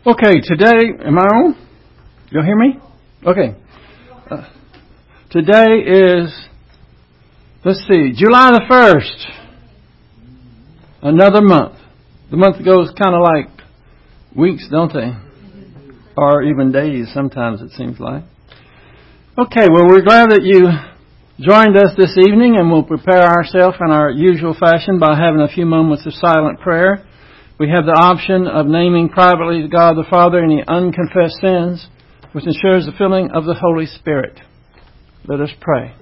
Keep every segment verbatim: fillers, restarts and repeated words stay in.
Okay, today, am I on? You'll hear me? Okay. Uh, today is, let's see, July the first. Another month. The month goes kind of like weeks, don't they? Or even days, sometimes it seems like. Okay, well, we're glad that you joined us this evening, and we'll prepare ourselves in our usual fashion by having a few moments of silent prayer. We have the option of naming privately to God the Father any unconfessed sins, which ensures the filling of the Holy Spirit. Let us pray.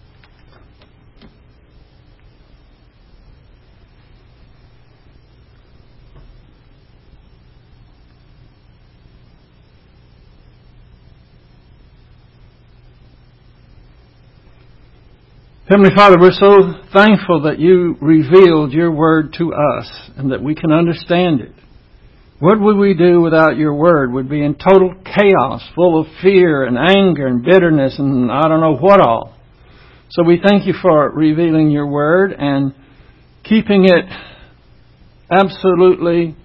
Heavenly Father, we're so thankful that you revealed your word to us and that we can understand it. What would we do without your word? We'd be in total chaos, full of fear and anger and bitterness and I don't know what all. So we thank you for revealing your word and keeping it absolutely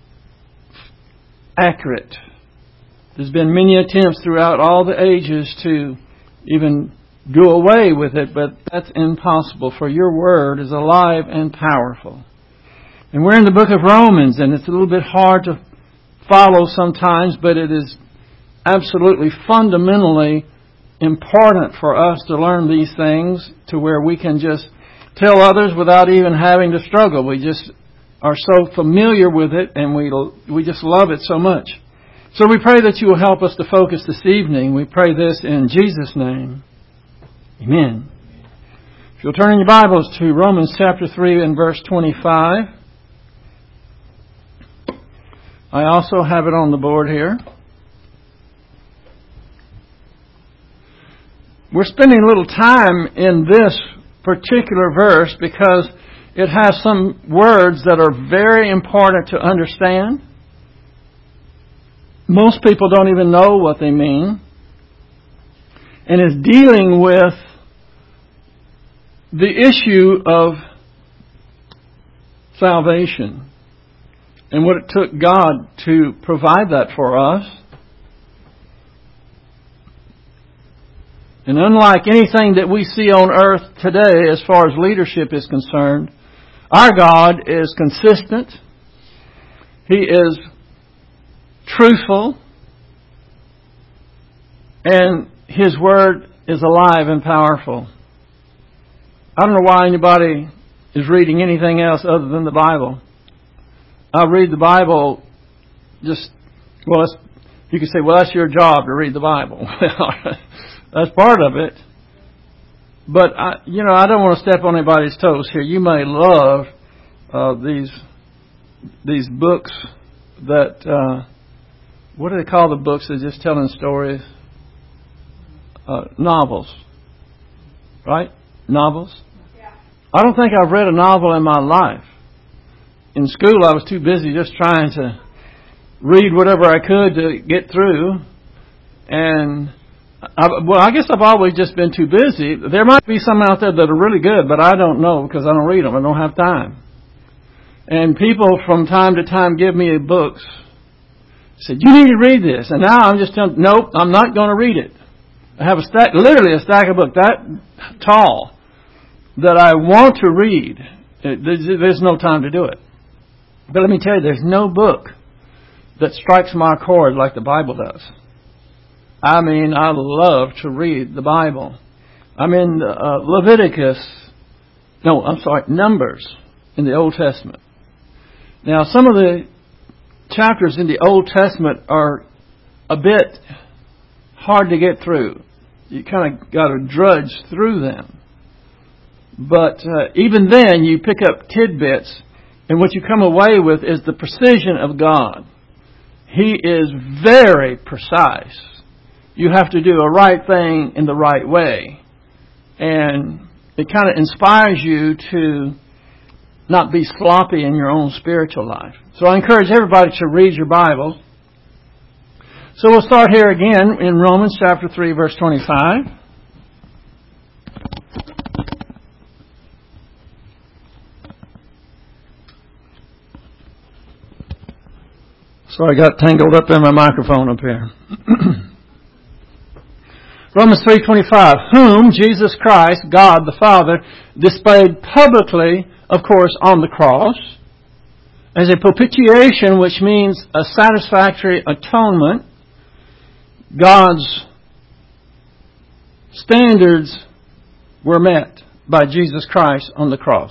accurate. There's been many attempts throughout all the ages to even do away with it, but that's impossible, for your word is alive and powerful. And we're in the book of Romans, and it's a little bit hard to follow sometimes, but it is absolutely fundamentally important for us to learn these things to where we can just tell others without even having to struggle. We just are so familiar with it, and we we just love it so much. So we pray that you will help us to focus this evening. We pray this in Jesus' name. Amen. If you'll turn in your Bibles to Romans chapter three and verse twenty-five. I also have it on the board here. We're spending a little time in this particular verse because it has some words that are very important to understand. Most people don't even know what they mean. And is dealing with the issue of salvation and what it took God to provide that for us. And unlike anything that we see on earth today as far as leadership is concerned, our God is consistent. He is truthful. And His Word is alive and powerful. I don't know why anybody is reading anything else other than the Bible. I read the Bible just, well, that's, you could say, well, that's your job to read the Bible. That's part of it. But, I, you know, I don't want to step on anybody's toes here. You may love uh, these these books that, uh, what do they call the books? They're just telling stories. Uh, novels. Right? Novels? Yeah. I don't think I've read a novel in my life. In school, I was too busy just trying to read whatever I could to get through. And, I, well, I guess I've always just been too busy. There might be some out there that are really good, but I don't know because I don't read them. I don't have time. And people from time to time give me books. Said, you need to read this. And now I'm just telling, nope, I'm not going to read it. I have a stack, literally a stack of books that tall that I want to read. There's no time to do it. But let me tell you, there's no book that strikes my chord like the Bible does. I mean, I love to read the Bible. I'm in uh, Leviticus, no, I'm sorry, Numbers in the Old Testament. Now, some of the chapters in the Old Testament are a bit hard to get through. You kind of got to drudge through them. But uh, even then, you pick up tidbits, and what you come away with is the precision of God. He is very precise. You have to do a right thing in the right way. And it kind of inspires you to not be sloppy in your own spiritual life. So I encourage everybody to read your Bible. So we'll start here again in Romans chapter three, verse twenty-five. So I got tangled up in my microphone up here. Romans three twenty-five, whom Jesus Christ, God the Father, displayed publicly, of course, on the cross, as a propitiation, which means a satisfactory atonement. God's standards were met by Jesus Christ on the cross.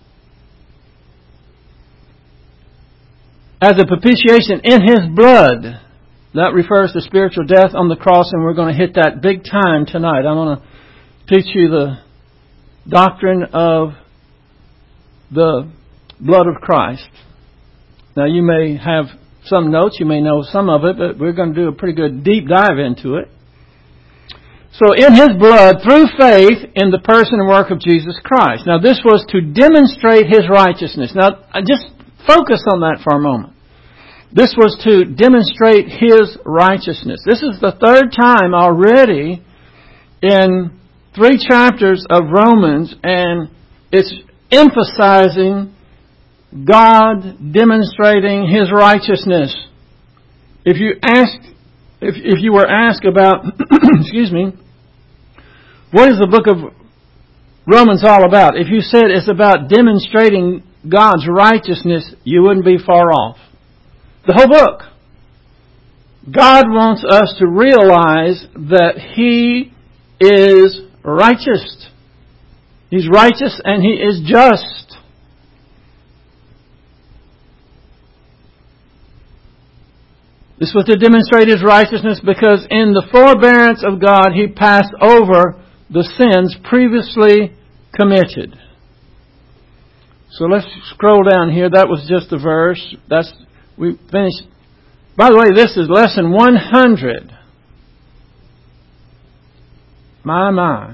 As a propitiation in His blood. That refers to spiritual death on the cross, and we're going to hit that big time tonight. I'm going to teach you the doctrine of the blood of Christ. Now, you may have some notes, you may know some of it, but we're going to do a pretty good deep dive into it. So, in His blood, through faith in the person and work of Jesus Christ. Now, this was to demonstrate His righteousness. Now, just focus on that for a moment. This was to demonstrate His righteousness. This is the third time already in three chapters of Romans, and it's emphasizing God demonstrating His righteousness. If you ask, if if you were asked about, excuse me, what is the book of Romans all about? If you said it's about demonstrating God's righteousness, you wouldn't be far off. The whole book. God wants us to realize that He is righteous. He's righteous and He is just. This was to demonstrate His righteousness because in the forbearance of God, He passed over the sins previously committed. So let's scroll down here. That was just a verse. That's We finished. By the way, this is lesson one hundred. My, my.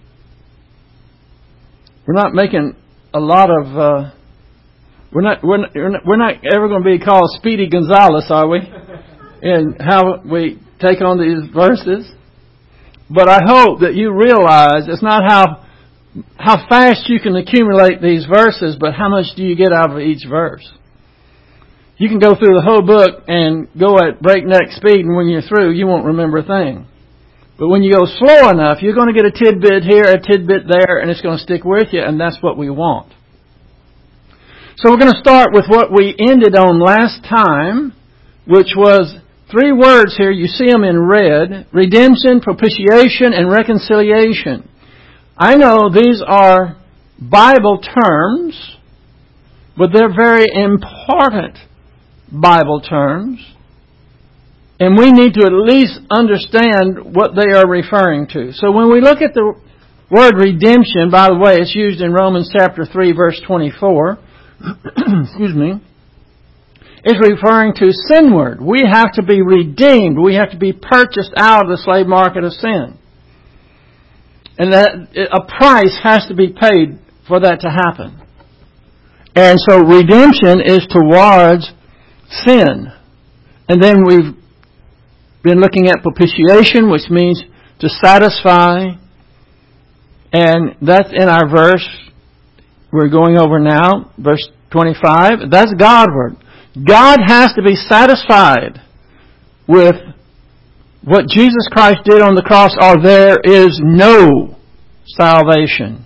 We're not making a lot of, uh, we're not, we're not, we're not ever going to be called Speedy Gonzales, are we? In how we take on these verses. But I hope that you realize it's not how, how fast you can accumulate these verses, but how much do you get out of each verse. You can go through the whole book and go at breakneck speed, and when you're through, you won't remember a thing. But when you go slow enough, you're going to get a tidbit here, a tidbit there, and it's going to stick with you, and that's what we want. So we're going to start with what we ended on last time, which was three words here. You see them in red: redemption, propitiation, and reconciliation. I know these are Bible terms, but they're very important Bible terms, and we need to at least understand what they are referring to. So when we look at the word redemption, by the way, it's used in Romans chapter three, verse twenty-four. Excuse me. It's referring to sinward. We have to be redeemed. We have to be purchased out of the slave market of sin. And that a price has to be paid for that to happen. And so redemption is towards sin. And then we've been looking at propitiation, which means to satisfy. And that's in our verse we're going over now, verse twenty-five. That's Godward. God has to be satisfied with what Jesus Christ did on the cross, or there is no salvation.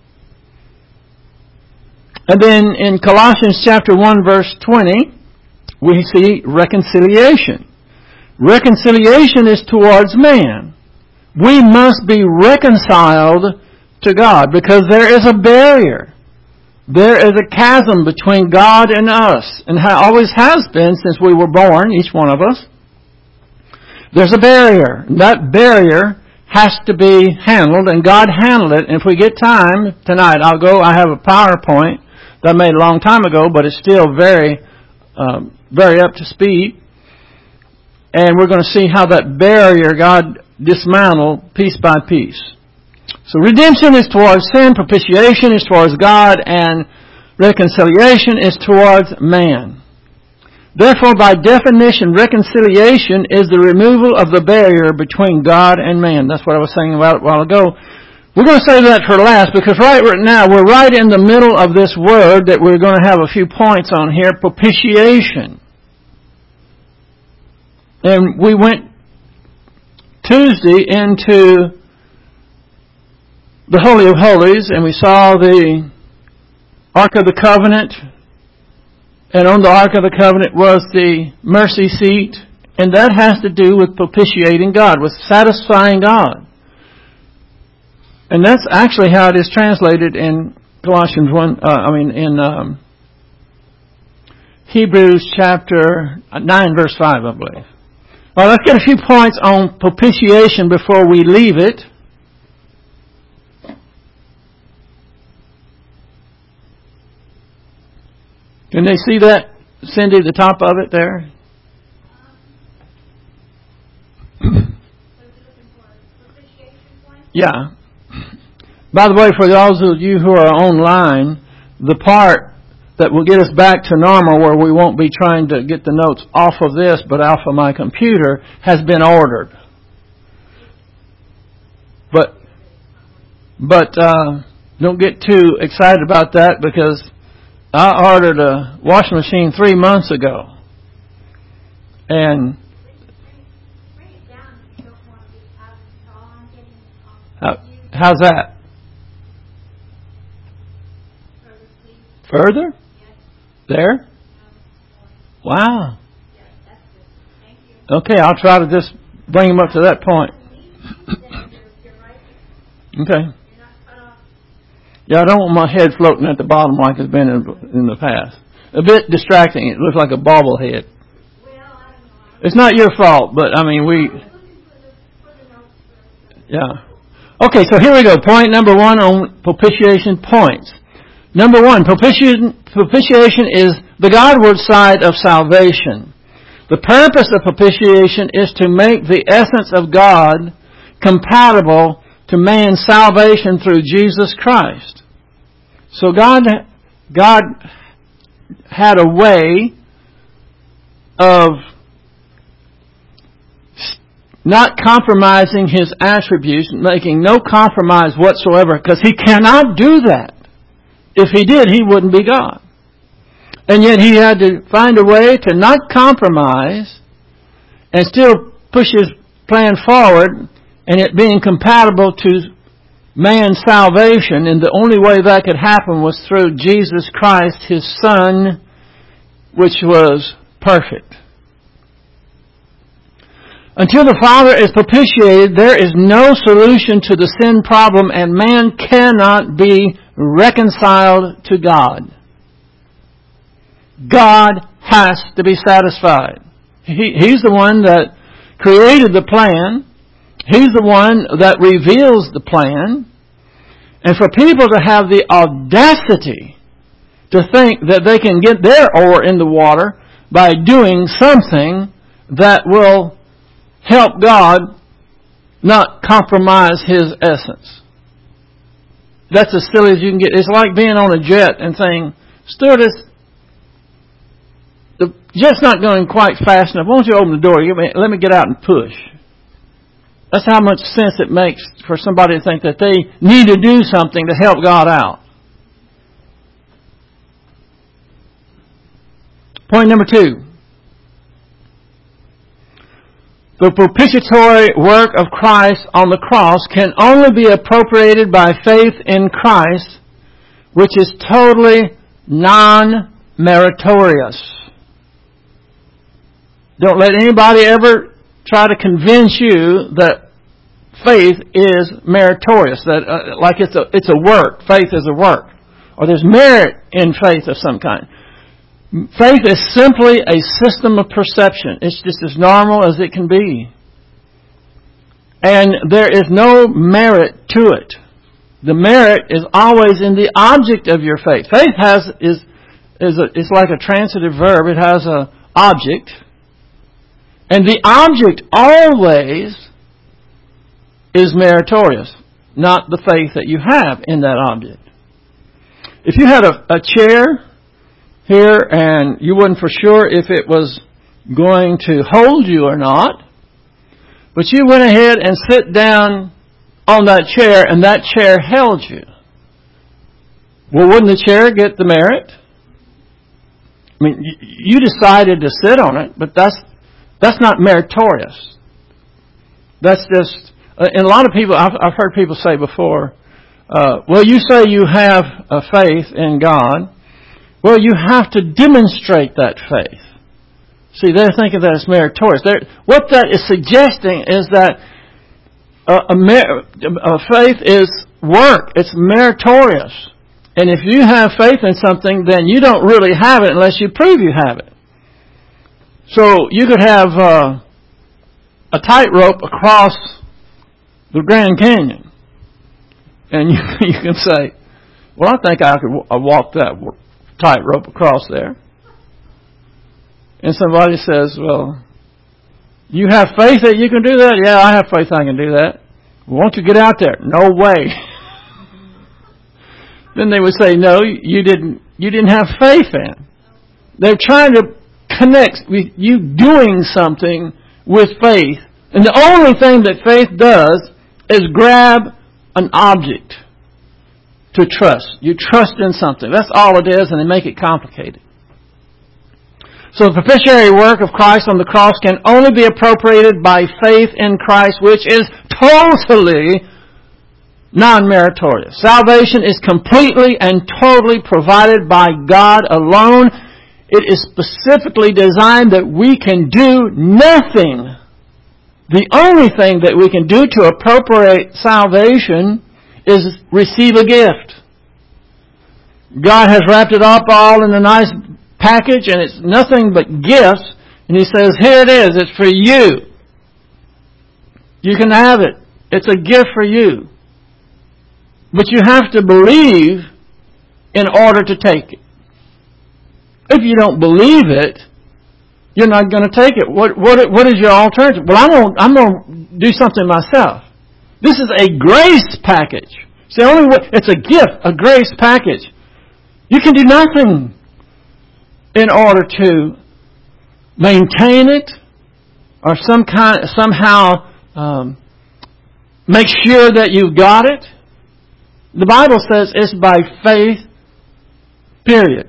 And then in Colossians chapter one, verse twenty, we see reconciliation. Reconciliation is towards man. We must be reconciled to God because there is a barrier. There is a chasm between God and us, and always has been since we were born, each one of us. There's a barrier. That barrier has to be handled, and God handled it. And if we get time tonight, I'll go. I have a PowerPoint that I made a long time ago, but it's still very, um, very up to speed. And we're going to see how that barrier God dismantled piece by piece. So redemption is towards sin, propitiation is towards God, and reconciliation is towards man. Therefore, by definition, reconciliation is the removal of the barrier between God and man. That's what I was saying about a while ago. We're going to save that for last because right now we're right in the middle of this word that we're going to have a few points on here, propitiation. And we went Tuesday into the Holy of Holies, and we saw the Ark of the Covenant, and on the Ark of the Covenant was the mercy seat, and that has to do with propitiating God, with satisfying God. And that's actually how it is translated in Colossians one, uh, I mean in um, Hebrews chapter nine, verse five, I believe. All right, let's get a few points on propitiation before we leave it. Can they see that, Cindy, the top of it there? Yeah. By the way, for those of you who are online, the part that will get us back to normal, where we won't be trying to get the notes off of this but off of my computer, has been ordered. But but uh, don't get too excited about that, because I ordered a washing machine three months ago. And how, how's that? Further? There? Wow. Okay, I'll try to just bring him up to that point. Okay. Yeah, I don't want my head floating at the bottom like it's been in, in the past. A bit distracting. It looks like a bobblehead. It's not your fault, but I mean, we... Yeah. Okay, so here we go. Point number one on propitiation points. Number one, propitiation, propitiation is the Godward side of salvation. The purpose of propitiation is to make the essence of God compatible to man's salvation through Jesus Christ. So God, God had a way of not compromising His attributes, making no compromise whatsoever, because He cannot do that. If He did, He wouldn't be God. And yet He had to find a way to not compromise and still push His plan forward, and it being compatible to man's salvation. And the only way that could happen was through Jesus Christ, His Son, which was perfect. Until the Father is propitiated, there is no solution to the sin problem, and man cannot be reconciled to God. God has to be satisfied. He, he's the one that created the plan. He's the one that reveals the plan. And for people to have the audacity to think that they can get their oar in the water by doing something that will help God not compromise His essence. That's as silly as you can get. It's like being on a jet and saying, "Stewardess, the jet's not going quite fast enough. Why don't you open the door? Let me get out and push." That's how much sense it makes for somebody to think that they need to do something to help God out. Point number two. The propitiatory work of Christ on the cross can only be appropriated by faith in Christ, which is totally non-meritorious. Don't let anybody ever try to convince you that faith is meritorious, that uh, like it's a it's a work. Faith is a work, or there's merit in faith of some kind. Faith is simply a system of perception. It's just as normal as it can be. And there is no merit to it. The merit is always in the object of your faith. Faith has is is a, it's like a transitive verb. It has a object. And the object always is meritorious, not the faith that you have in that object. If you had a, a chair here and you weren't for sure if it was going to hold you or not, but you went ahead and sit down on that chair and that chair held you, well, wouldn't the chair get the merit? I mean, you decided to sit on it, but that's That's not meritorious. That's just, uh, and a lot of people, I've, I've heard people say before, uh, well, you say you have a faith in God. Well, you have to demonstrate that faith. See, they're thinking that it's meritorious. They're, what that is suggesting is that a, a, mer- a faith is work. It's meritorious. And if you have faith in something, then you don't really have it unless you prove you have it. So you could have uh, a tightrope across the Grand Canyon. And you, you can say, well, I think I could w- walk that tightrope across there. And somebody says, well, you have faith that you can do that? Yeah, I have faith I can do that. Well, won't you get out there? No way. Then they would say, no, you didn't, you didn't have faith in. They're trying to connect with you doing something with faith. And the only thing that faith does is grab an object to trust. You trust in something. That's all it is, and they make it complicated. So the propitiatory work of Christ on the cross can only be appropriated by faith in Christ, which is totally non-meritorious. Salvation is completely and totally provided by God alone. It is specifically designed that we can do nothing. The only thing that we can do to appropriate salvation is receive a gift. God has wrapped it up all in a nice package, and it's nothing but gifts. And He says, here it is. It's for you. You can have it. It's a gift for you. But you have to believe in order to take it. If you don't believe it, you're not going to take it. What, what, what is your alternative? Well, I'm going I'm going to do something myself. This is a grace package. It's the only way. It's a gift, a grace package. You can do nothing in order to maintain it or some kind, somehow um, make sure that you've got it. The Bible says it's by faith, period.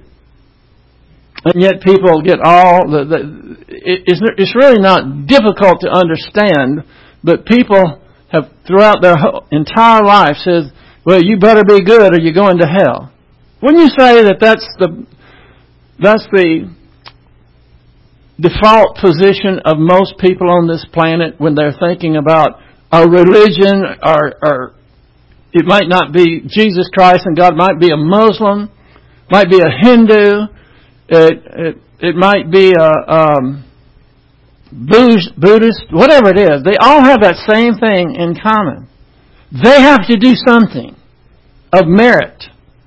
And yet people get all the, the it's, it's really not difficult to understand, but people have throughout their whole, entire life says, well, you better be good or you're going to hell. Wouldn't you say that that's the that's the default position of most people on this planet when they're thinking about a religion, or, or it might not be Jesus Christ and God, might be a Muslim, might be a Hindu, it it, it might be a um, Buddhist, whatever it is. They all have that same thing in common. They have to do something of merit.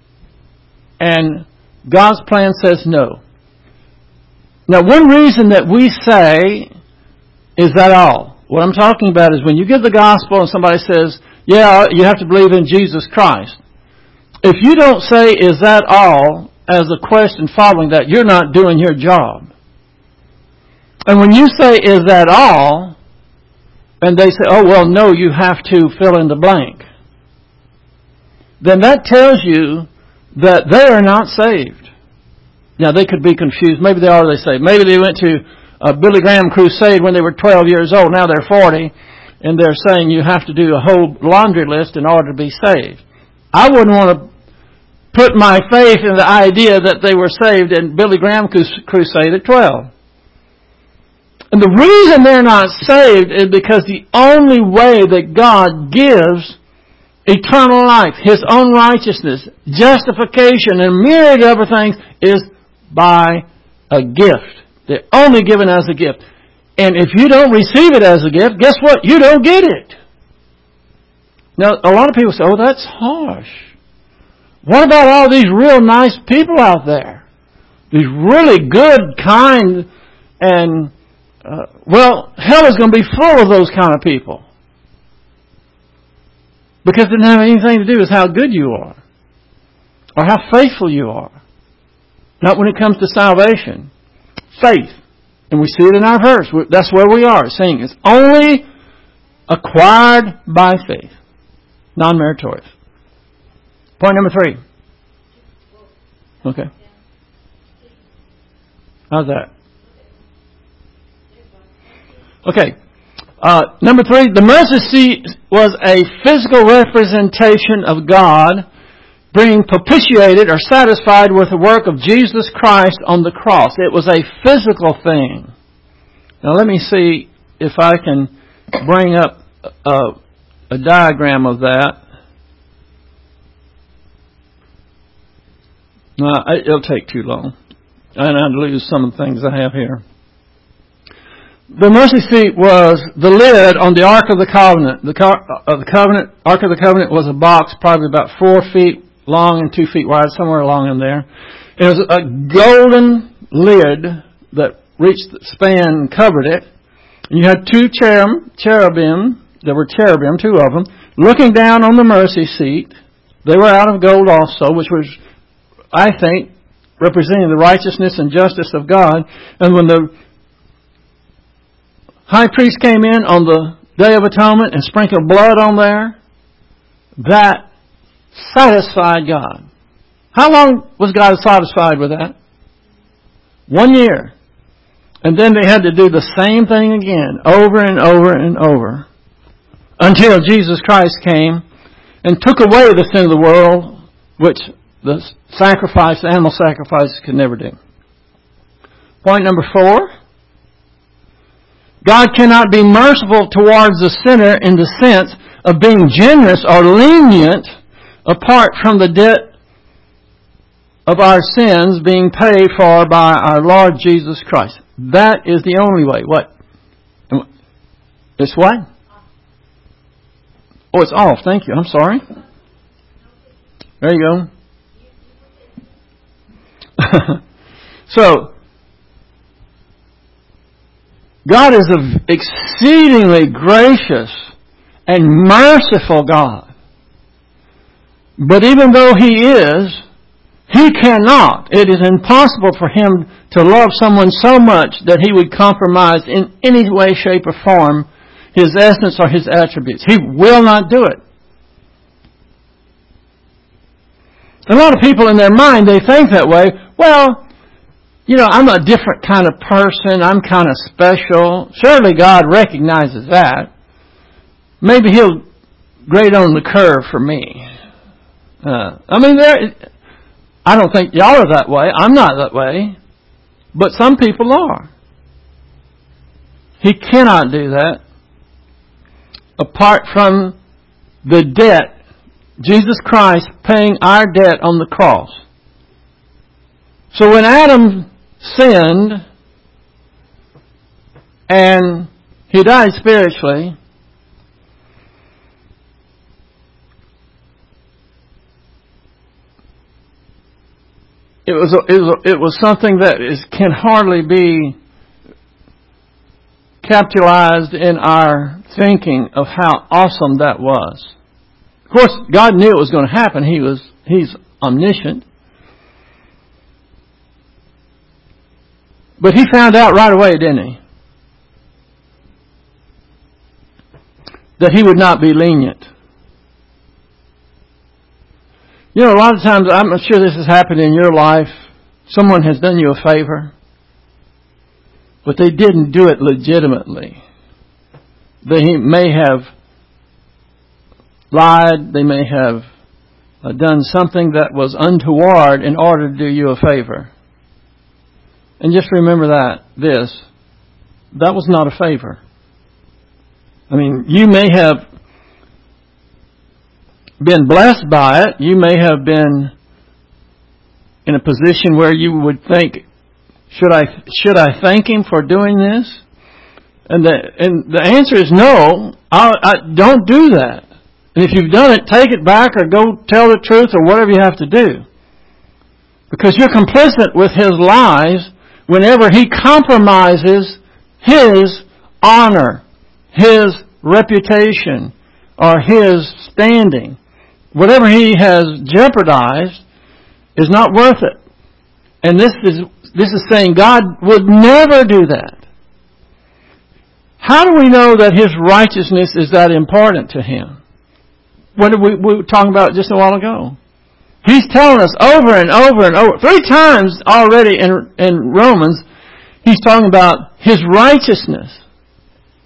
And God's plan says no. Now, one reason that we say, is that all? What I'm talking about is when you give the gospel and somebody says, yeah, you have to believe in Jesus Christ. If you don't say, is that all, as a question following that, you're not doing your job. And when you say, is that all, and they say, oh, well, no, you have to fill in the blank, then that tells you that they are not saved. Now, they could be confused. Maybe they are, they say. Maybe they went to a Billy Graham crusade when they were twelve years old. Now they're forty, and they're saying you have to do a whole laundry list in order to be saved. I wouldn't want to put my faith in the idea that they were saved in Billy Graham crusade at twelve. And the reason they're not saved is because the only way that God gives eternal life, His own righteousness, justification, and a myriad of other things is by a gift. They're only given as a gift. And if you don't receive it as a gift, guess what? You don't get it. Now, a lot of people say, oh, that's harsh. What about all these real nice people out there? These really good, kind, and, uh, well, hell is going to be full of those kind of people. Because it doesn't have anything to do with how good you are or how faithful you are. Not when it comes to salvation. Faith. And we see it in our verse. That's where we are, saying it's only acquired by faith. Non-meritorious. Point number three. Okay. How's that? Okay. Uh, number three, the mercy seat was a physical representation of God being propitiated or satisfied with the work of Jesus Christ on the cross. It was a physical thing. Now let me see if I can bring up a, a diagram of that. No, it'll take too long. And I'd lose some of the things I have here. The mercy seat was the lid on the Ark of the Covenant. The, car, uh, the covenant, Ark of the Covenant was a box probably about four feet long and two feet wide, somewhere along in there. It was a golden lid that reached the span and covered it. And you had two cherub, cherubim, there were cherubim, two of them, looking down on the mercy seat. They were out of gold also, which was, I think, representing the righteousness and justice of God. And when the high priest came in on the Day of Atonement and sprinkled blood on there, that satisfied God. How long was God satisfied with that? One year. And then they had to do the same thing again, over and over and over, until Jesus Christ came and took away the sin of the world, which the sacrifice, the animal sacrifice could never do. Point number four. God cannot be merciful towards the sinner in the sense of being generous or lenient apart from the debt of our sins being paid for by our Lord Jesus Christ. That is the only way. What? It's what? Oh, it's off. Thank you. I'm sorry. There you go. So, God is an exceedingly gracious and merciful God. But even though He is, He cannot. It is impossible for Him to love someone so much that He would compromise in any way, shape, or form His essence or His attributes. He will not do it. A lot of people in their mind, they think that way. Well, you know, I'm a different kind of person. I'm kind of special. Surely God recognizes that. Maybe He'll grade on the curve for me. Uh, I mean, there. I don't think y'all are that way. I'm not that way. But some people are. He cannot do that apart from the debt. Jesus Christ paying our debt on the cross. So when Adam sinned and he died spiritually, it was a, it was a, it was something that is can hardly be capitalized in our thinking of how awesome that was. Of course, God knew it was going to happen. He was He's omniscient. But He found out right away, didn't He? That He would not be lenient. You know, a lot of times, I'm sure this has happened in your life. Someone has done you a favor, but they didn't do it legitimately. They may have lied. They may have done something that was untoward in order to do you a favor. And just remember that, this, that was not a favor. I mean, you may have been blessed by it. You may have been in a position where you would think, should I should I thank Him for doing this? And the and the answer is no. I, I don't do that. And if you've done it, take it back or go tell the truth or whatever you have to do. Because you're complicit with His lies whenever He compromises His honor, His reputation, or His standing. Whatever He has jeopardized is not worth it. And this is this is saying God would never do that. How do we know that His righteousness is that important to Him? What did we, we were talking about just a while ago? He's telling us over and over and over, three times already in, in Romans, He's talking about His righteousness.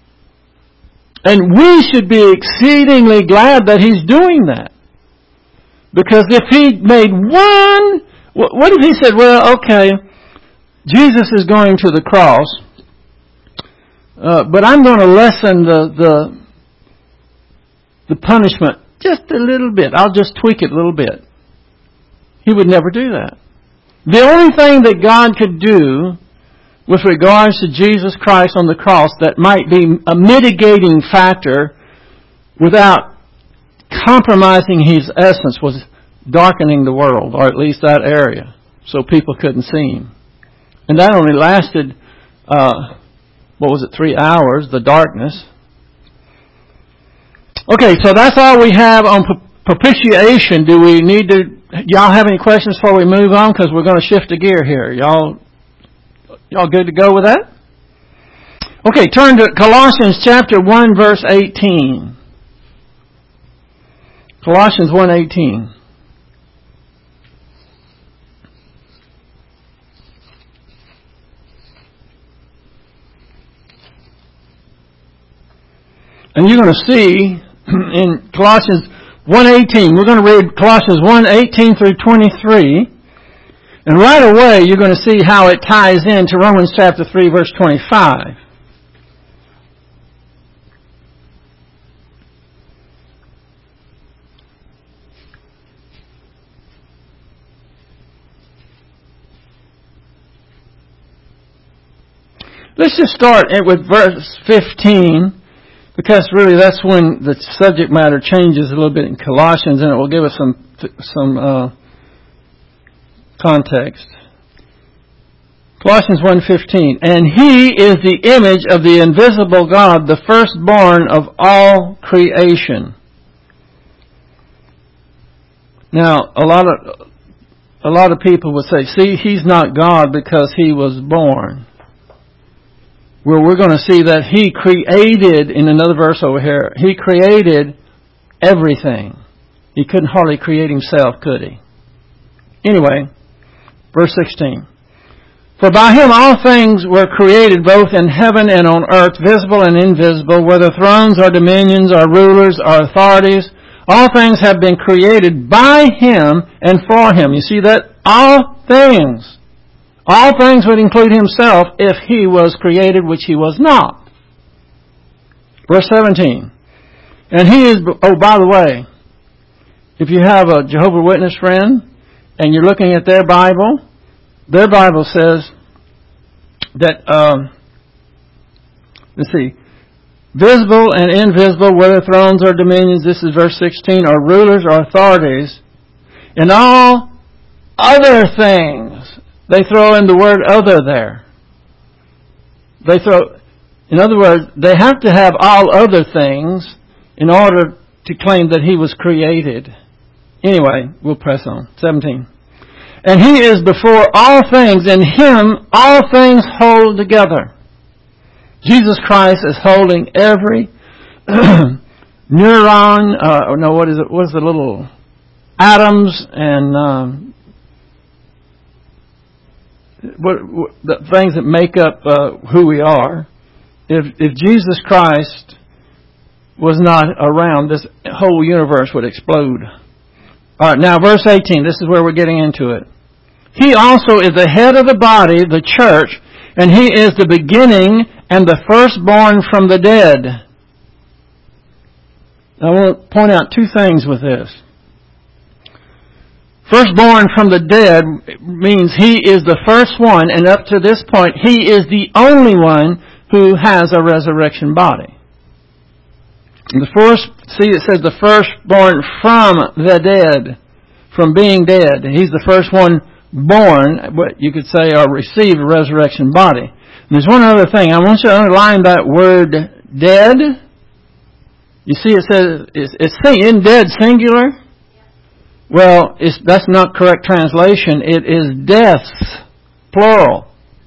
And we should be exceedingly glad that He's doing that. Because if He made one, what if He said, well, okay, Jesus is going to the cross, uh, but I'm going to lessen the, the, the punishment just a little bit. I'll just tweak it a little bit. He would never do that. The only thing that God could do with regards to Jesus Christ on the cross that might be a mitigating factor without compromising His essence was darkening the world, or at least that area, so people couldn't see Him. And that only lasted, uh, what was it, three hours, the darkness. Okay, so that's all we have on propitiation. Do we need to, y'all have any questions before we move on? Because we're going to shift a gear here. Y'all, y'all good to go with that? Okay, turn to Colossians chapter one, verse eighteen. Colossians one eighteen. And you're going to see in Colossians one eighteen, we're going to read Colossians one eighteen through twenty-three. And right away you're going to see how it ties into Romans chapter three, verse twenty-five. Let's just start with verse fifteen. Because really that's when the subject matter changes a little bit in Colossians, and it will give us some some uh, context. Colossians one fifteen. And He is the image of the invisible God, the firstborn of all creation. Now, a lot of a lot of people would say, see, He's not God because He was born. Well, we're going to see that He created, in another verse over here, He created everything. He couldn't hardly create Himself, could He? Anyway, verse sixteen. For by Him all things were created, both in heaven and on earth, visible and invisible, whether thrones or dominions or rulers or authorities. All things have been created by Him and for Him. You see that? All things. All things would include Himself if He was created, which He was not. Verse seventeen. And He is, oh, by the way, if you have a Jehovah's Witness friend and you're looking at their Bible, their Bible says that, um, let's see, visible and invisible, whether thrones or dominions, this is verse sixteen, or rulers or authorities, and all other things. They throw in the word other there. They throw, in other words, they have to have all other things in order to claim that He was created. Anyway, we'll press on. seventeen. And He is before all things, in Him all things hold together. Jesus Christ is holding every neuron, uh, no, what is it? What is the little atoms and um, What, what, the things that make up uh, who we are. If if Jesus Christ was not around, this whole universe would explode. All right, now verse eighteen. This is where we're getting into it. He also is the head of the body, the church, and He is the beginning and the firstborn from the dead. I want to point out two things with this. Firstborn from the dead means He is the first one, and up to this point, He is the only one who has a resurrection body. And the first, see, it says the firstborn from the dead, from being dead. He's the first one born, what you could say, or received a resurrection body. And there's one other thing. I want you to underline that word dead. You see, it says, it's, it's saying dead singular. Well, it's, that's not correct translation. It is deaths, plural.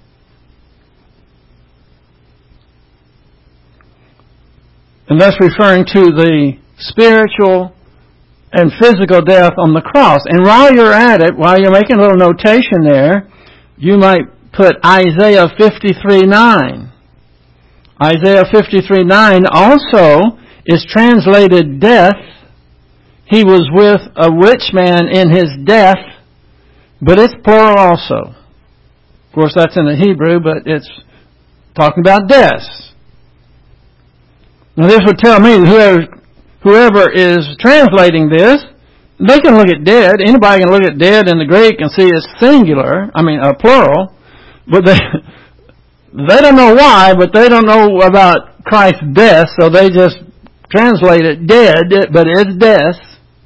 And that's referring to the spiritual and physical death on the cross. And while you're at it, while you're making a little notation there, you might put Isaiah fifty-three nine. Isaiah fifty-three nine also is translated death. He was with a rich man in his death, but it's plural also. Of course, that's in the Hebrew, but it's talking about deaths. Now, this would tell me that whoever, whoever is translating this, they can look at dead. Anybody can look at dead in the Greek and see it's singular, I mean, uh, plural, but they, they don't know why, but they don't know about Christ's death, so they just translate it dead, but it's death.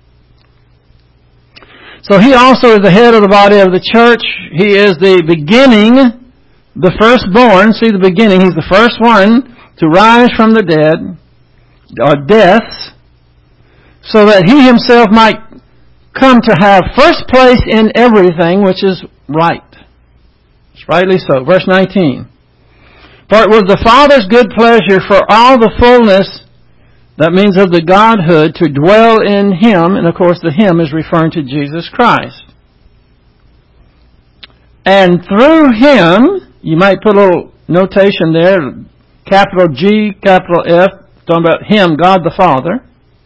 So he also is the head of the body of the church. He is the beginning, the firstborn. See the beginning. He's the first one to rise from the dead, or death, so that he himself might come to have first place in everything, which is right. It's rightly so. Verse nineteen. For it was the Father's good pleasure for all the fullness, that means of the Godhood, to dwell in Him. And of course the Him is referring to Jesus Christ. And through Him, you might put a little notation there, capital G, capital F, talking about Him, God the Father.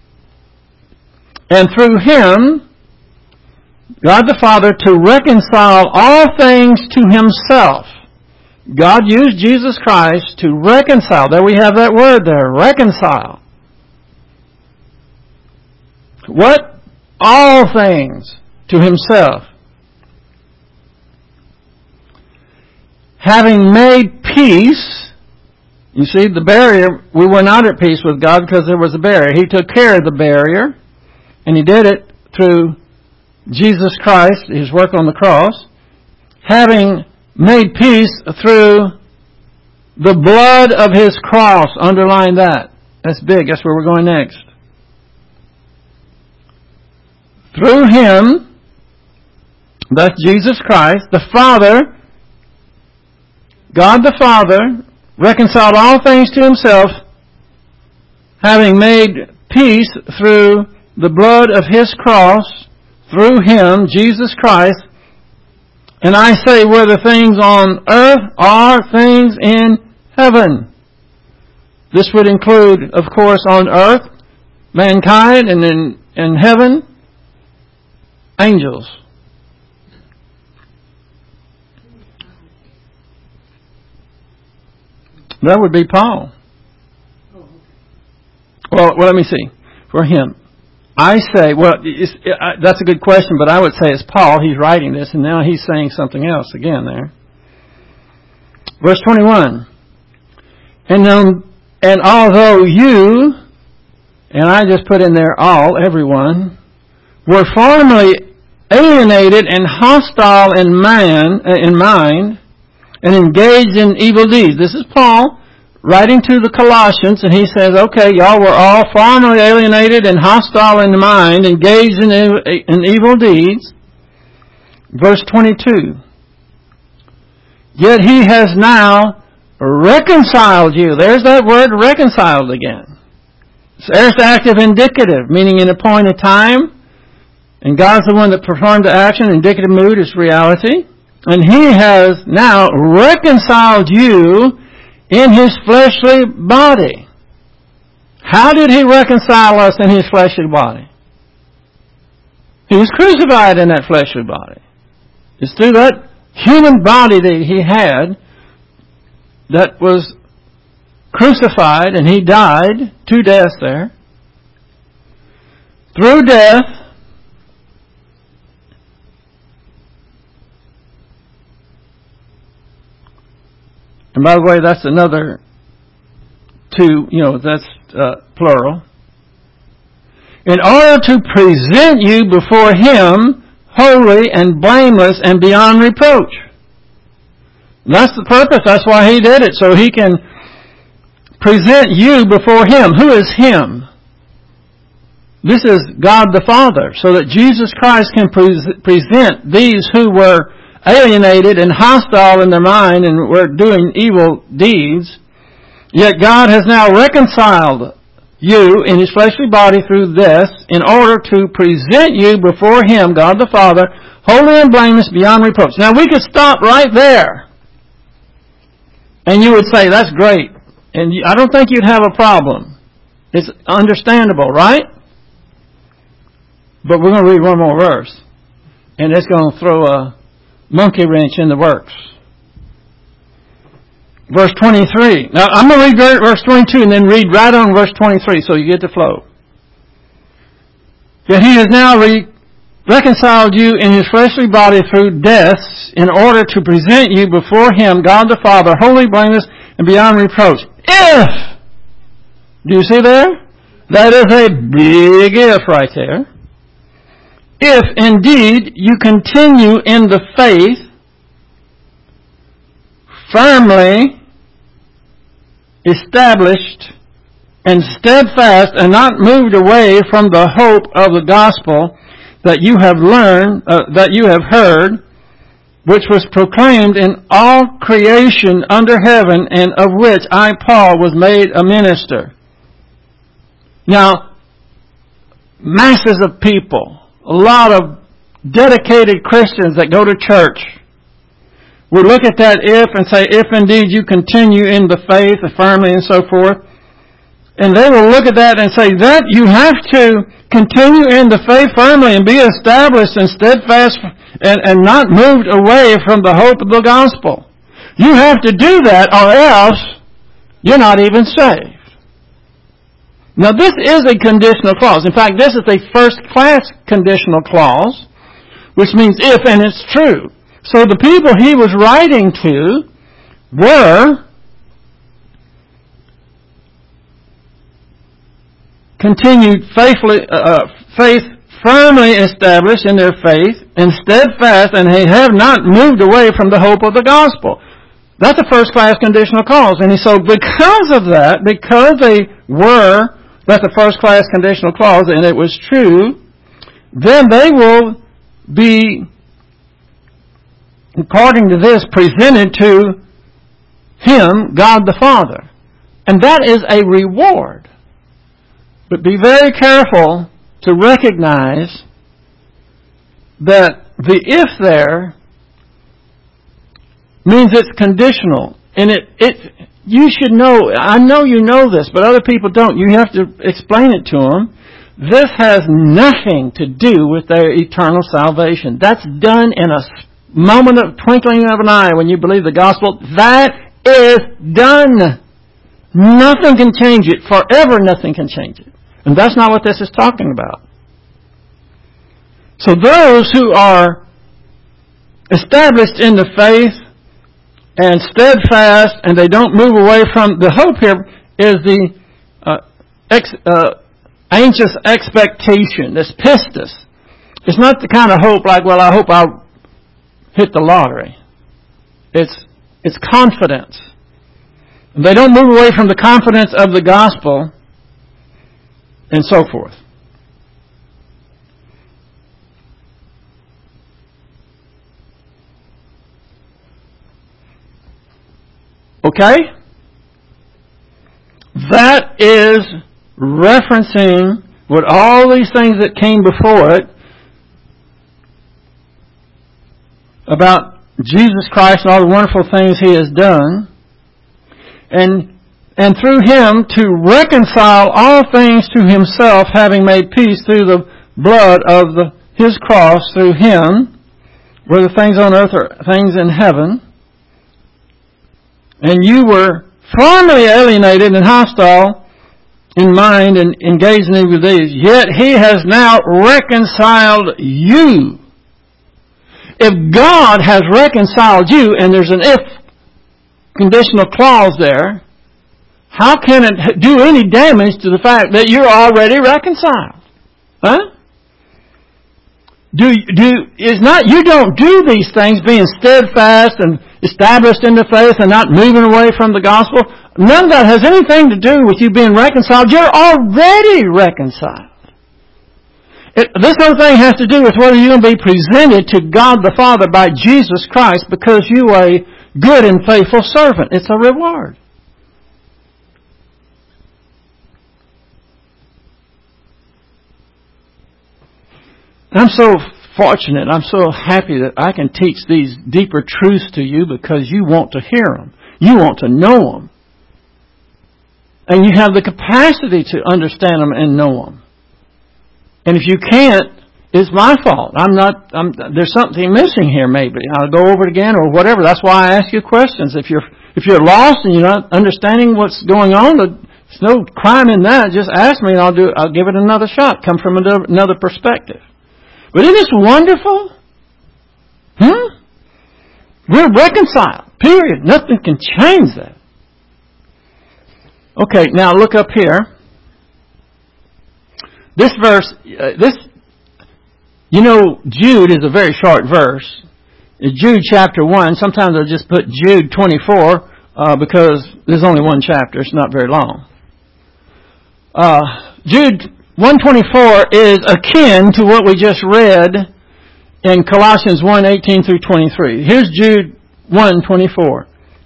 And through Him, God the Father, to reconcile all things to Himself. God used Jesus Christ to reconcile. There we have that word there, reconcile. What? All things to Himself. Having made peace, you see the barrier, we were not at peace with God because there was a barrier. He took care of the barrier, and He did it through Jesus Christ, His work on the cross. Having made peace through the blood of His cross. Underline that. That's big. That's where we're going next. Through Him, that's Jesus Christ, the Father, God the Father, reconciled all things to Himself, having made peace through the blood of His cross, through Him, Jesus Christ. And I say, whether things on earth are things in heaven. This would include, of course, on earth, mankind, and in, in heaven, angels. That would be Paul. Well, well, let me see. For him. I say, well, it's, it, I, that's a good question, but I would say it's Paul. He's writing this, and now he's saying something else again there. Verse twenty-one. And, um, and although you, and I just put in there all, everyone, were formerly alienated and hostile in man, uh, in mind, and engaged in evil deeds. This is Paul writing to the Colossians, and he says, okay, y'all were all formerly alienated and hostile in mind, engaged in, in evil deeds. Verse twenty-two. Yet He has now reconciled you. There's that word, reconciled again. There's the active indicative, meaning in a point of time. And God's the one that performed the action. Indicative mood is reality. And He has now reconciled you in His fleshly body. How did He reconcile us in His fleshly body? He was crucified in that fleshly body. It's through that human body that He had that was crucified, and He died, two deaths there. Through death, and by the way, that's another two, you know, that's uh, plural. In order to present you before Him holy and blameless and beyond reproach. And that's the purpose. That's why He did it. So He can present you before Him. Who is Him? This is God the Father. So that Jesus Christ can pre- present these who were alienated and hostile in their mind and were doing evil deeds. Yet God has now reconciled you in His fleshly body through this in order to present you before Him, God the Father, holy and blameless beyond reproach. Now we could stop right there. And you would say, that's great. And I don't think you'd have a problem. It's understandable, right? But we're going to read one more verse. And it's going to throw a monkey wrench in the works. Verse twenty-three. Now, I'm going to read verse twenty-two and then read right on verse twenty-three so you get the flow. Yet he has now re- reconciled you in his fleshly body through death in order to present you before him, God the Father, holy, blameless, and beyond reproach. If! Do you see there? That is a big if right there. If indeed you continue in the faith, firmly established and steadfast and not moved away from the hope of the gospel that you have learned, uh, that you have heard, which was proclaimed in all creation under heaven, and of which I, Paul, was made a minister. Now, masses of people, a lot of dedicated Christians that go to church, we look at that if and say, if indeed you continue in the faith firmly and so forth. And they will look at that and say that you have to continue in the faith firmly and be established and steadfast and, and not moved away from the hope of the gospel. You have to do that or else you're not even saved. Now this is a conditional clause. In fact, this is a first class conditional clause, which means if and it's true. So the people he was writing to were continued faithfully, uh, faith firmly established in their faith and steadfast, and they have not moved away from the hope of the gospel. That's a first class conditional clause. And so because of that, because they were, that's a first class conditional clause, and it was true, then they will be, according to this, presented to him, God the Father. And that is a reward. But be very careful to recognize that the if there means it's conditional. And it, it, you should know, I know you know this, but other people don't. You have to explain it to them. This has nothing to do with their eternal salvation. That's done in a moment of twinkling of an eye when you believe the gospel. That is done. Nothing can change it. Forever nothing can change it. And that's not what this is talking about. So those who are established in the faith and steadfast and they don't move away from, the hope here is the uh, ex, uh, anxious expectation, this pistis. It's not the kind of hope like, well, I hope I'll hit the lottery. It's, it's confidence. They don't move away from the confidence of the gospel and so forth. Okay? That is referencing with all these things that came before it about Jesus Christ and all the wonderful things He has done. And And through Him to reconcile all things to Himself, having made peace through the blood of the, His cross, through Him, where the things on earth are things in heaven. And you were formerly alienated and hostile in mind and engaged in evil deeds. Yet He has now reconciled you. If God has reconciled you, and there's an if conditional clause there, how can it do any damage to the fact that you're already reconciled? Huh? Do, do, is not, you don't do these things being steadfast and established in the faith and not moving away from the gospel. None of that has anything to do with you being reconciled. You're already reconciled. It, this whole thing has to do with whether you're going to be presented to God the Father by Jesus Christ because you are a good and faithful servant. It's a reward. I'm so fortunate, I'm so happy that I can teach these deeper truths to you because you want to hear them. You want to know them. And you have the capacity to understand them and know them. And if you can't, it's my fault. I'm not, I'm, there's something missing here maybe. I'll go over it again or whatever. That's why I ask you questions. If you're, if you're lost and you're not understanding what's going on, there's no crime in that. Just ask me and I'll do, I'll give it another shot. Come from another perspective. But isn't this wonderful? Hmm? We're reconciled. Period. Nothing can change that. Okay, now look up here. This verse, uh, this, you know, Jude is a very short verse. It's Jude chapter one. Sometimes I'll just put Jude twenty-four uh, because there's only one chapter. It's not very long. Uh, Jude one twenty-four is akin to what we just read in Colossians one eighteen through twenty-three. Here's Jude one twenty-four.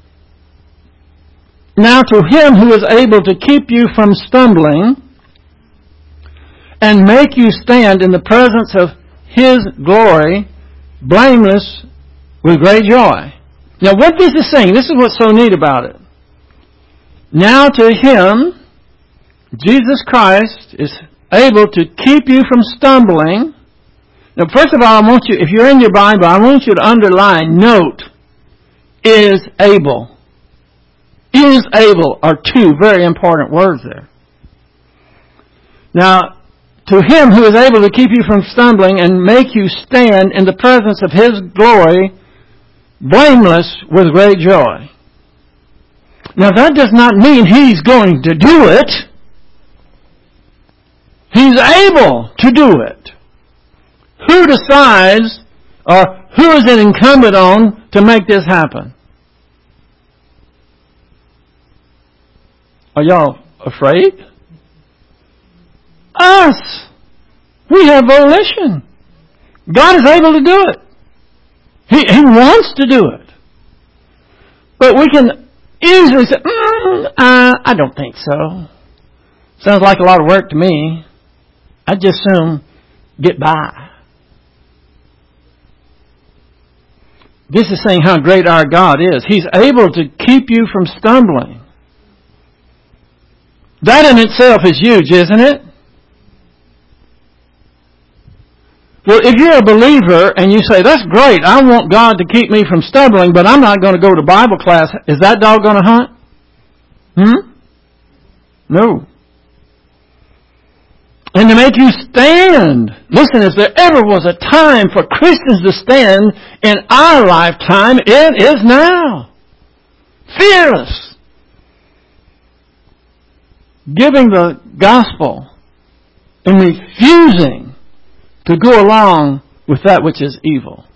Now to him who is able to keep you from stumbling and make you stand in the presence of his glory, blameless with great joy. Now what this is saying, this is what's so neat about it. Now to him, Jesus Christ is able to keep you from stumbling. Now first of all, I want you, if you're in your Bible, I want you to underline, note, is able. Is able are two very important words there. Now, to him who is able to keep you from stumbling and make you stand in the presence of his glory, blameless with great joy. Now that does not mean he's going to do it. He's able to do it. Who decides or who is it incumbent on to make this happen? Are y'all afraid? Us. We have volition. God is able to do it. He, he wants to do it. But we can easily say, mm, uh, I don't think so. Sounds like a lot of work to me. I'd just soon get by. This is saying how great our God is. He's able to keep you from stumbling. That in itself is huge, isn't it? Well, if you're a believer and you say, that's great, I want God to keep me from stumbling, but I'm not going to go to Bible class, is that dog going to hunt? Hmm? No. And to make you stand. Listen, if there ever was a time for Christians to stand in our lifetime, it is now. Fearless. Giving the gospel and refusing to go along with that which is evil.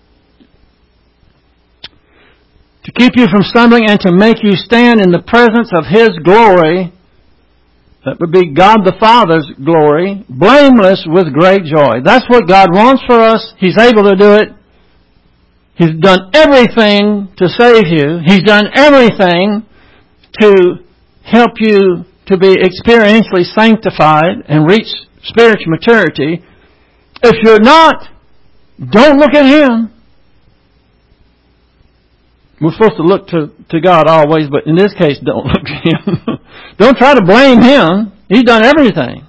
To keep you from stumbling and to make you stand in the presence of his glory. That would be God the Father's glory, blameless with great joy. That's what God wants for us. He's able to do it. He's done everything to save you. He's done everything to help you to be experientially sanctified and reach spiritual maturity. If you're not, don't look at him. We're supposed to look to, to God always, but in this case, don't look to him. Don't try to blame him. He's done everything.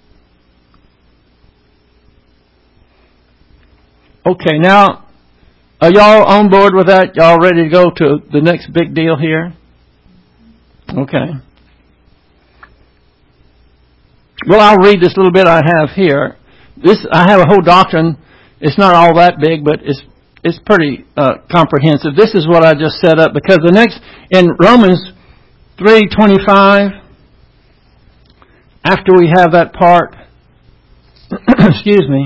Okay, now, are y'all on board with that? Y'all ready to go to the next big deal here? Okay. Well, I'll read this little bit I have here. This, I have a whole doctrine. It's not all that big, but it's it's pretty uh, comprehensive. This is what I just set up because the next in Romans three twenty-five, after we have that part, excuse me,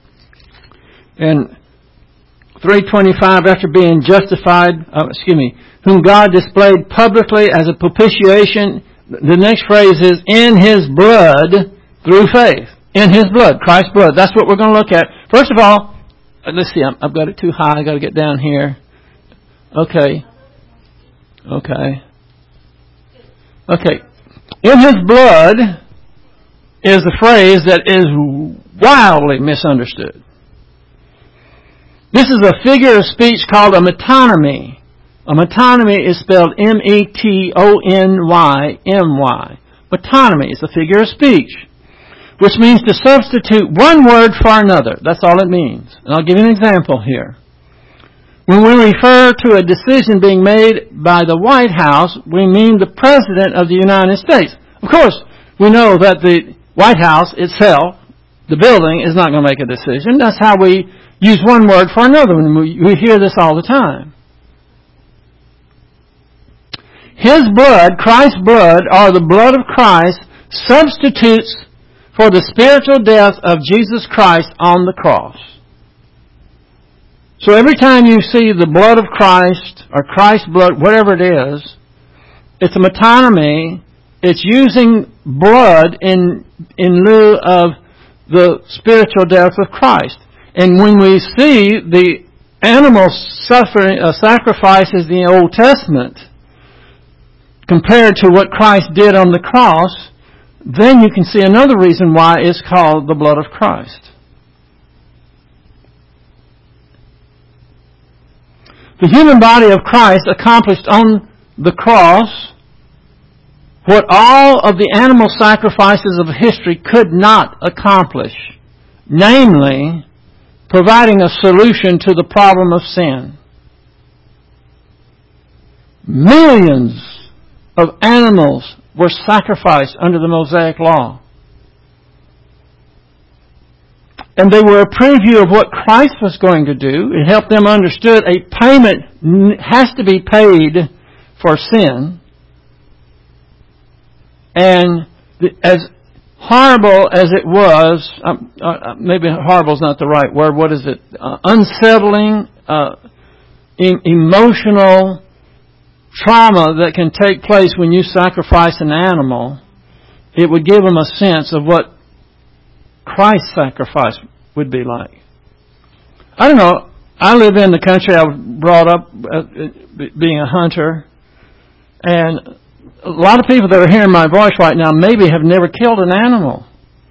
in three twenty-five, after being justified, uh, excuse me, whom God displayed publicly as a propitiation. The next phrase is, in his blood through faith. In his blood, Christ's blood. That's what we're going to look at. First of all, let's see, I've got it too high. I've got to get down here. Okay. Okay. Okay. In his blood is a phrase that is wildly misunderstood. This is a figure of speech called a metonymy. A metonymy is spelled M E T O N Y M Y. Metonymy is a figure of speech, which means to substitute one word for another. That's all it means. And I'll give you an example here. When we refer to a decision being made by the White House, we mean the President of the United States. Of course, we know that the White House itself, the building, is not going to make a decision. That's how we use one word for another. We, we hear this all the time. His blood, Christ's blood, or the blood of Christ, substitutes for the spiritual death of Jesus Christ on the cross. So every time you see the blood of Christ, or Christ's blood, whatever it is, it's a metonymy. It's using blood in in lieu of the spiritual death of Christ. And when we see the animal suffering uh, sacrifices in the Old Testament compared to what Christ did on the cross, then you can see another reason why it's called the blood of Christ. The human body of Christ accomplished on the cross what all of the animal sacrifices of history could not accomplish, namely, providing a solution to the problem of sin. Millions of animals were sacrificed under the Mosaic Law. And they were a preview of what Christ was going to do. It helped them understand a payment has to be paid for sin. And as horrible as it was, um, uh, maybe horrible is not the right word, what is it? Uh, unsettling, uh, e- emotional trauma that can take place when you sacrifice an animal, it would give them a sense of what Christ's sacrifice would be like. I don't know. I live in the country. I was brought up uh, being a hunter. And a lot of people that are hearing my voice right now maybe have never killed an animal.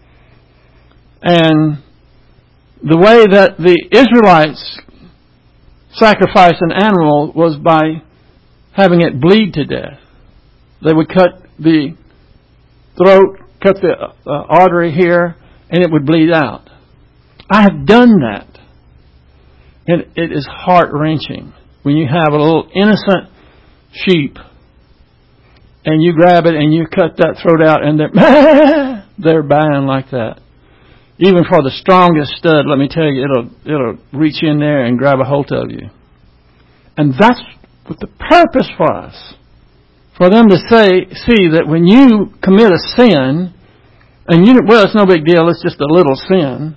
And the way that the Israelites sacrificed an animal was by having it bleed to death. They would cut the throat, cut the uh, artery here, and it would bleed out. I have done that. And it is heart-wrenching when you have a little innocent sheep and you grab it and you cut that throat out and they're, they're bowing like that. Even for the strongest stud, let me tell you, it'll, it'll reach in there and grab a hold of you. And that's what the purpose for us. For them to say, see that when you commit a sin, and you, well, it's no big deal, it's just a little sin.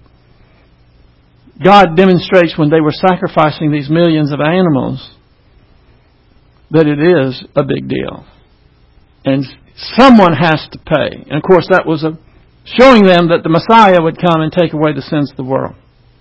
God demonstrates when they were sacrificing these millions of animals that it is a big deal. And someone has to pay. And of course that was a, showing them that the Messiah would come and take away the sins of the world.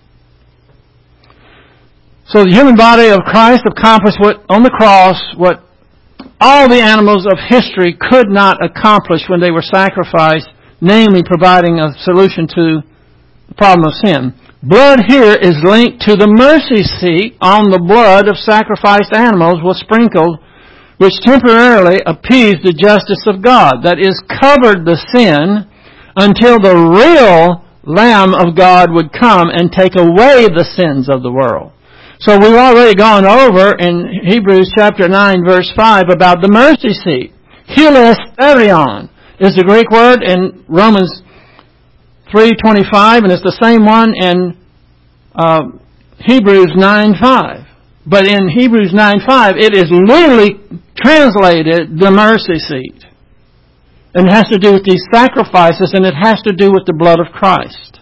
So the human body of Christ accomplished what on the cross what all the animals of history could not accomplish when they were sacrificed, namely providing a solution to the problem of sin. Blood here is linked to the mercy seat on the blood of sacrificed animals was sprinkled, which temporarily appeased the justice of God. That is, covered the sin until the real Lamb of God would come and take away the sins of the world. So we've already gone over in Hebrews chapter nine verse five about the mercy seat. Hilasterion is the Greek word in Romans three twenty-five, and it's the same one in uh, Hebrews nine five. But in Hebrews nine five, it is literally translated the mercy seat. And it has to do with these sacrifices, and it has to do with the blood of Christ.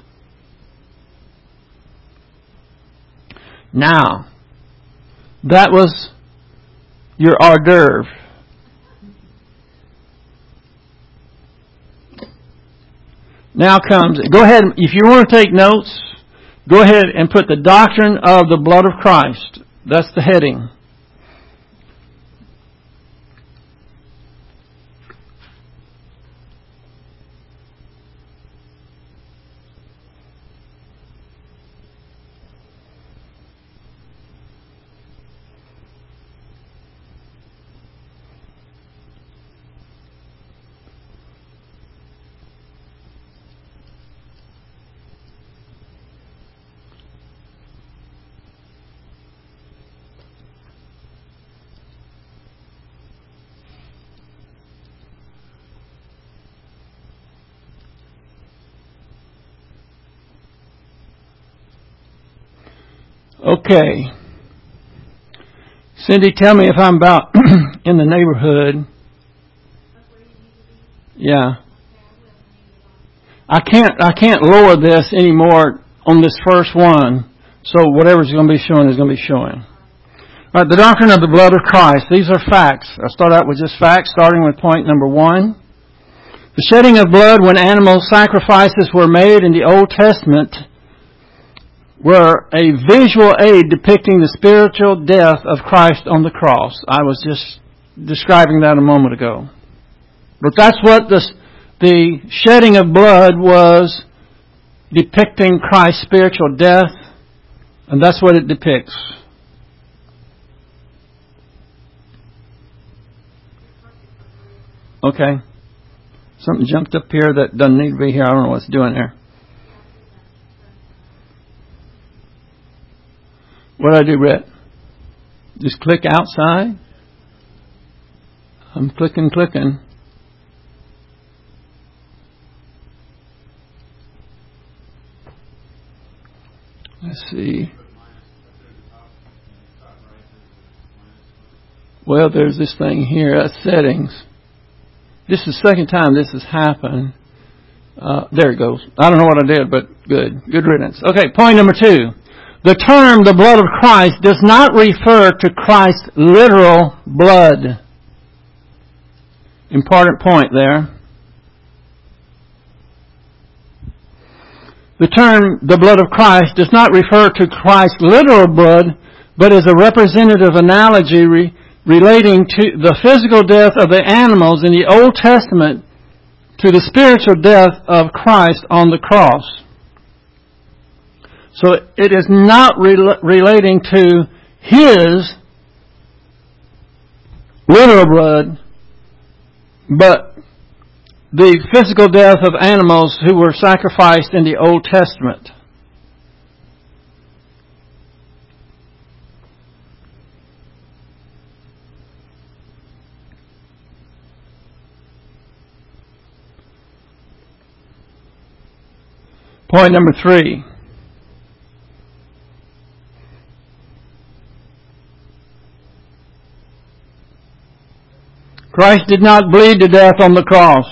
Now, that was your hors d'oeuvre. Now comes, go ahead, if you want to take notes, go ahead and put the doctrine of the blood of Christ. That's the heading. Okay. Cindy, tell me if I'm about in the neighborhood. Yeah. I can't, I can't lower this anymore on this first one. So whatever's going to be showing is going to be showing. All right, the doctrine of the blood of Christ. These are facts. I'll start out with just facts, starting with point number one. The shedding of blood when animal sacrifices were made in the Old Testament were a visual aid depicting the spiritual death of Christ on the cross. I was just describing that a moment ago. But that's what the, the shedding of blood was, depicting Christ's spiritual death, and that's what it depicts. Okay. Something jumped up here that doesn't need to be here. I don't know what's doing there. What did I do, Brett? Just click outside? I'm clicking, clicking. Let's see. Well, there's this thing here, that's settings. This is the second time this has happened. Uh, there it goes. I don't know what I did, but good. Good riddance. Okay, point number two. The term, the blood of Christ, does not refer to Christ's literal blood. Important point there. The term, the blood of Christ, does not refer to Christ's literal blood, but is a representative analogy re- relating to the physical death of the animals in the Old Testament to the spiritual death of Christ on the cross. So it is not re- relating to His literal blood, but the physical death of animals who were sacrificed in the Old Testament. Point number three. Christ did not bleed to death on the cross.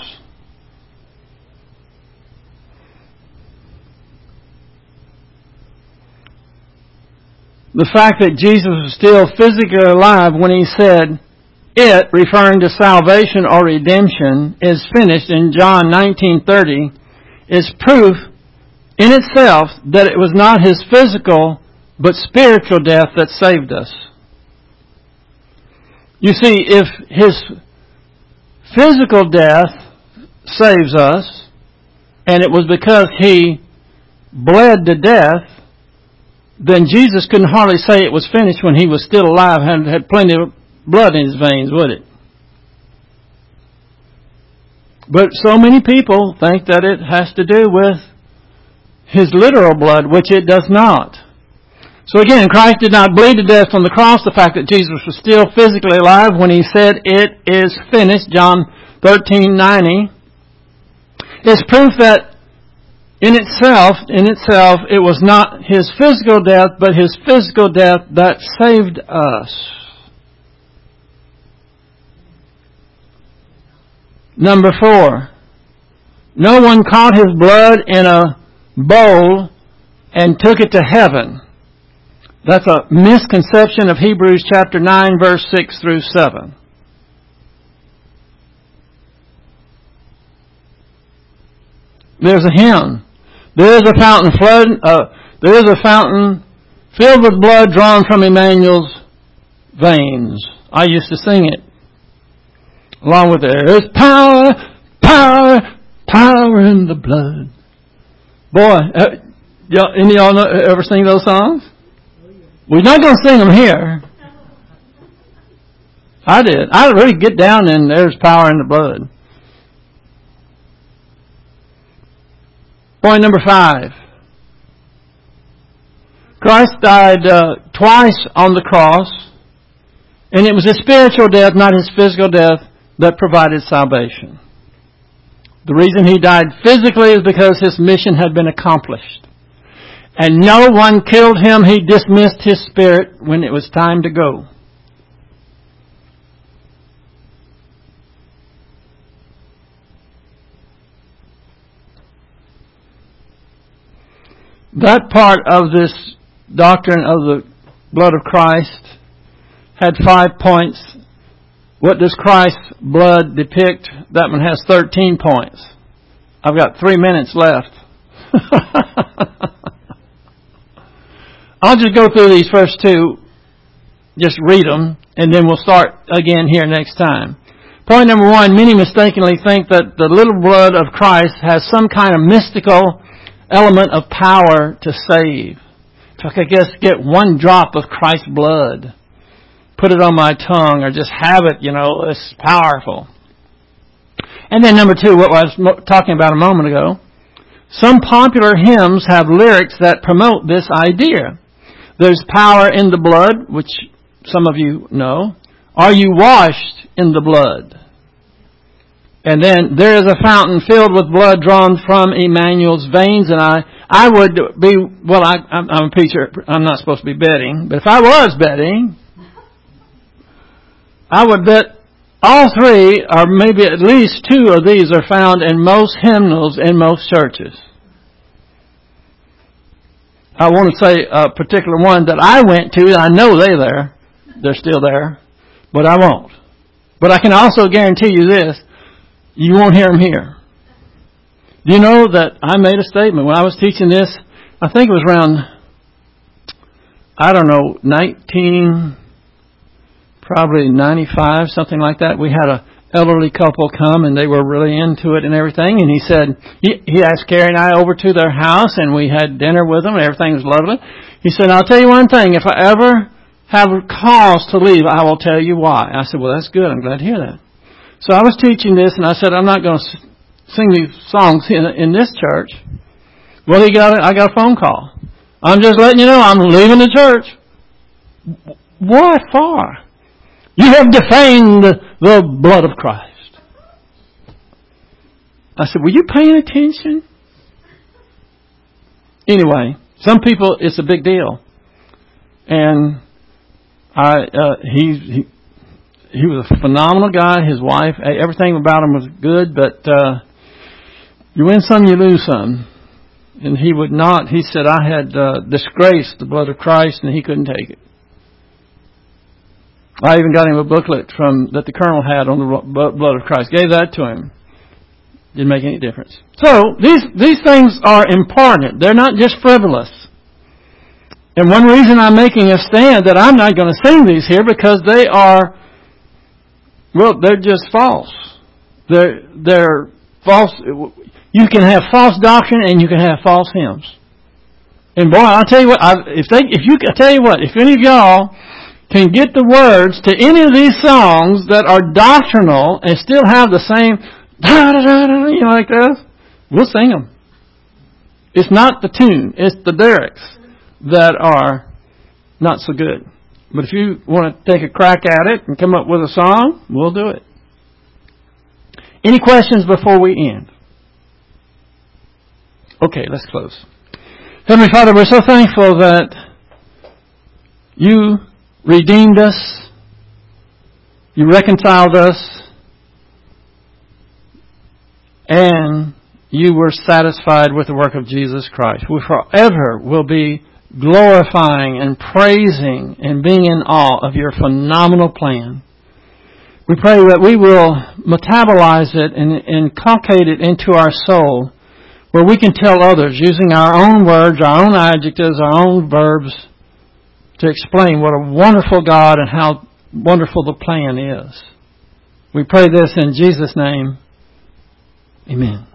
The fact that Jesus was still physically alive when He said, "It," referring to salvation or redemption, "is finished" in John nineteen thirty, is proof in itself that it was not His physical but spiritual death that saved us. You see, if His physical death saves us, and it was because He bled to death, then Jesus couldn't hardly say it was finished when He was still alive and had plenty of blood in His veins, would it? But so many people think that it has to do with His literal blood, which it does not. So again, Christ did not bleed to death on the cross. The fact that Jesus was still physically alive when He said, "It is finished," John thirteen ninety, is proof that in itself, in itself, it was not His physical death, but His physical death that saved us. Number four, no one caught His blood in a bowl and took it to heaven. That's a misconception of Hebrews chapter nine, verse six through seven. There's a hymn. There is a fountain flood. Uh, there is a fountain filled with blood drawn from Emmanuel's veins. I used to sing it along with "There is power, power, power in the blood." Boy, uh, y'all, any of y'all know, ever sing those songs? We're not going to sing them here. I did. I really get down and there's power in the blood. Point number five. Christ died uh, twice on the cross, and it was His spiritual death, not His physical death, that provided salvation. The reason He died physically is because His mission had been accomplished. And no one killed him. He dismissed his spirit when it was time to go. That part of this doctrine of the blood of Christ had five points. What does Christ's blood depict? That one has thirteen points. I've got three minutes left. I'll just go through these first two, just read them, and then we'll start again here next time. Point number one, many mistakenly think that the little blood of Christ has some kind of mystical element of power to save. If I could just get one drop of Christ's blood, put it on my tongue, or just have it, you know, it's powerful. And then number two, what I was talking about a moment ago, some popular hymns have lyrics that promote this idea. There's power in the blood, which some of you know. Are you washed in the blood? And then there is a fountain filled with blood drawn from Emmanuel's veins. And I, I would be, well, I, I'm, I'm a preacher. I'm not supposed to be betting. But if I was betting, I would bet all three, or maybe at least two of these, are found in most hymnals in most churches. I want to say a particular one that I went to. I know they're there. They're still there. But I won't. But I can also guarantee you this. You won't hear them here. Do you know that I made a statement when I was teaching this? I think it was around, I don't know, nineteen, probably ninety-five, something like that. We had a elderly couple come, and they were really into it and everything. And he said, he, he asked Carrie and I over to their house, and we had dinner with them, and everything was lovely. He said, I'll tell you one thing. If I ever have a cause to leave, I will tell you why. I said, well, that's good. I'm glad to hear that. So I was teaching this, and I said, I'm not going to sing these songs in, in this church. Well, he got. I got a phone call. I'm just letting you know I'm leaving the church. What for? You have defamed the blood of Christ. I said, were you paying attention? Anyway, some people, it's a big deal. And I, uh, he, he, he was a phenomenal guy. His wife, everything about him was good, but uh, you win some, you lose some. And he would not, he said, I had uh, disgraced the blood of Christ, and he couldn't take it. I even got him a booklet from that the colonel had on the blood of Christ. Gave that to him. Didn't make any difference. So, these, these things are important. They're not just frivolous. And one reason I'm making a stand that I'm not going to sing these here, because they are, well, they're just false. They're, they're false. You can have false doctrine and you can have false hymns. And boy, I'll tell you what, I, if they, if you, I tell you what, if any of y'all can get the words to any of these songs that are doctrinal and still have the same, da, da, da, da, you know, like this, we'll sing them. It's not the tune, it's the lyrics that are not so good. But if you want to take a crack at it and come up with a song, we'll do it. Any questions before we end? Okay, let's close. Heavenly Father, we're so thankful that you redeemed us, you reconciled us, and you were satisfied with the work of Jesus Christ. We forever will be glorifying and praising and being in awe of your phenomenal plan. We pray that we will metabolize it and inculcate it into our soul, where we can tell others using our own words, our own adjectives, our own verbs, to explain what a wonderful God and how wonderful the plan is. We pray this in Jesus' name. Amen.